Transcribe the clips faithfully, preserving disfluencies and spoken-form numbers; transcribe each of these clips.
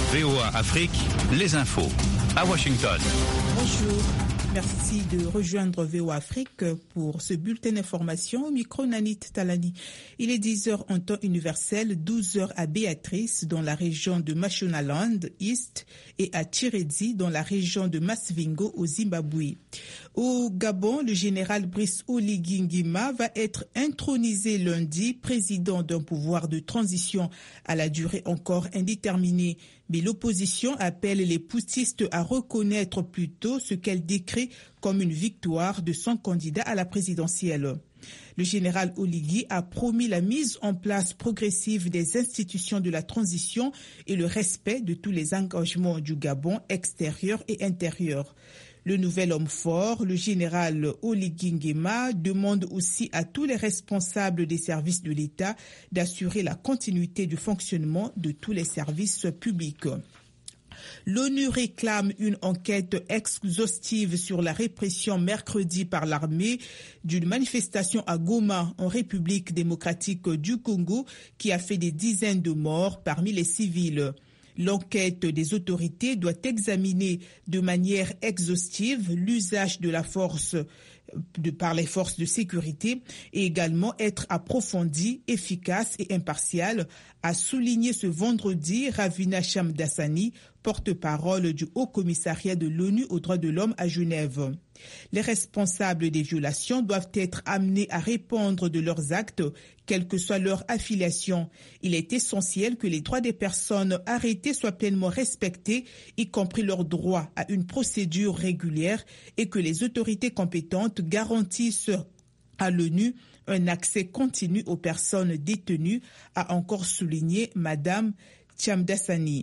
V O A Afrique, les infos. À Washington. Bonjour. Merci de rejoindre V O A Afrique pour ce bulletin d'information au micro Nanit Talani. Il est dix heures en temps universel, douze heures à Béatrice dans la région de Mashonaland East et à Chiredzi dans la région de Masvingo au Zimbabwe. Au Gabon, le général Brice Oligui Nguema va être intronisé lundi, président d'un pouvoir de transition à la durée encore indéterminée. Mais l'opposition appelle les poutistes à reconnaître plutôt ce qu'elle décrit comme une victoire de son candidat à la présidentielle. Le général Oligui a promis la mise en place progressive des institutions de la transition et le respect de tous les engagements du Gabon extérieur et intérieur. Le nouvel homme fort, le général Oligui Nguema, demande aussi à tous les responsables des services de l'État d'assurer la continuité du fonctionnement de tous les services publics. L'ONU réclame une enquête exhaustive sur la répression mercredi par l'armée d'une manifestation à Goma, en République démocratique du Congo, qui a fait des dizaines de morts parmi les civils. L'enquête des autorités doit examiner de manière exhaustive l'usage de la force de, par les forces de sécurité et également être approfondie, efficace et impartiale, a souligné ce vendredi Ravina Shamdasani, porte-parole du Haut-Commissariat de l'ONU aux droits de l'homme à Genève. Les responsables des violations doivent être amenés à répondre de leurs actes, quelle que soit leur affiliation. Il est essentiel que les droits des personnes arrêtées soient pleinement respectés, y compris leur droit à une procédure régulière, et que les autorités compétentes garantissent à l'ONU un accès continu aux personnes détenues, a encore souligné Madame Shamdasani.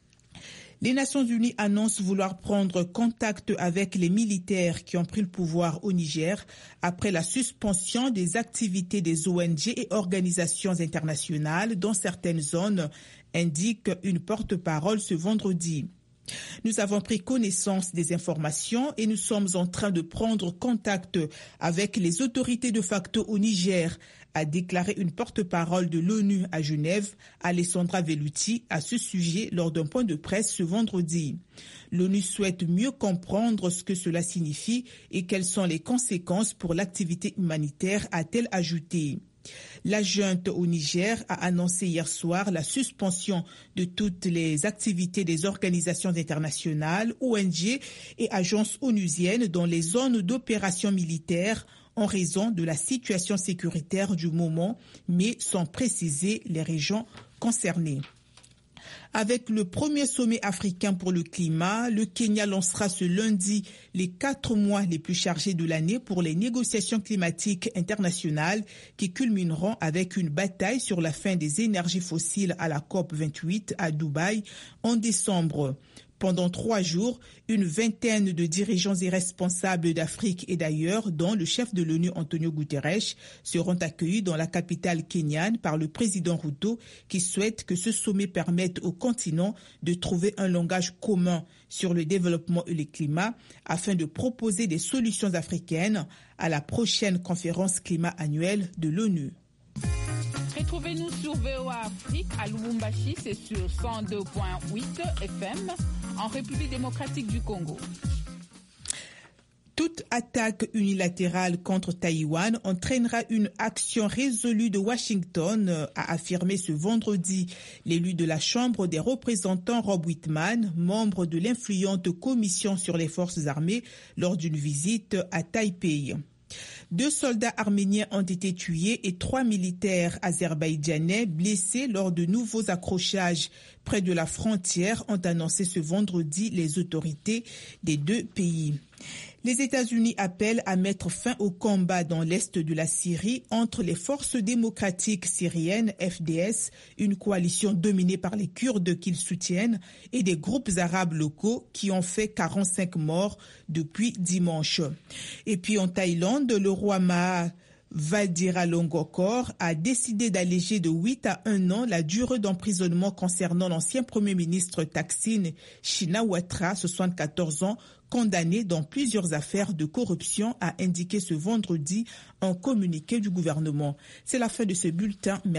Les Nations Unies annoncent vouloir prendre contact avec les militaires qui ont pris le pouvoir au Niger après la suspension des activités des O N G et organisations internationales dans certaines zones, indique une porte-parole ce vendredi. Nous avons pris connaissance des informations et nous sommes en train de prendre contact avec les autorités de facto au Niger, a déclaré une porte-parole de l'ONU à Genève, Alessandra Velluti, à ce sujet lors d'un point de presse ce vendredi. L'ONU souhaite mieux comprendre ce que cela signifie et quelles sont les conséquences pour l'activité humanitaire, a-t-elle ajouté. La junte au Niger a annoncé hier soir la suspension de toutes les activités des organisations internationales, O N G et agences onusiennes dans les zones d'opération militaire en raison de la situation sécuritaire du moment, mais sans préciser les régions concernées. Avec le premier sommet africain pour le climat, le Kenya lancera ce lundi les quatre mois les plus chargés de l'année pour les négociations climatiques internationales qui culmineront avec une bataille sur la fin des énergies fossiles à la COP vingt-huit à Dubaï en décembre. Pendant trois jours, une vingtaine de dirigeants et responsables d'Afrique et d'ailleurs, dont le chef de l'ONU Antonio Guterres, seront accueillis dans la capitale kenyane par le président Ruto, qui souhaite que ce sommet permette au continent de trouver un langage commun sur le développement et le climat afin de proposer des solutions africaines à la prochaine conférence climat annuelle de l'ONU. Retrouvez-nous sur V O A Afrique à Lubumbashi, c'est sur cent deux point huit F M, en République démocratique du Congo. Toute attaque unilatérale contre Taïwan entraînera une action résolue de Washington, a affirmé ce vendredi l'élu de la Chambre des représentants Rob Wittman, membre de l'influente commission sur les forces armées, lors d'une visite à Taipei. Deux soldats arméniens ont été tués et trois militaires azerbaïdjanais blessés lors de nouveaux accrochages près de la frontière, ont annoncé ce vendredi les autorités des deux pays. Les États-Unis appellent à mettre fin au combat dans l'est de la Syrie entre les forces démocratiques syriennes, F D S, une coalition dominée par les Kurdes qu'ils soutiennent, et des groupes arabes locaux qui ont fait quarante-cinq morts depuis dimanche. Et puis en Thaïlande, le roi Maha Vajiralongkorn a décidé d'alléger de huit à un an la durée d'emprisonnement concernant l'ancien Premier ministre Thaksin Shinawatra, soixante-quatorze ans, condamné dans plusieurs affaires de corruption, a indiqué ce vendredi un communiqué du gouvernement. C'est la fin de ce bulletin.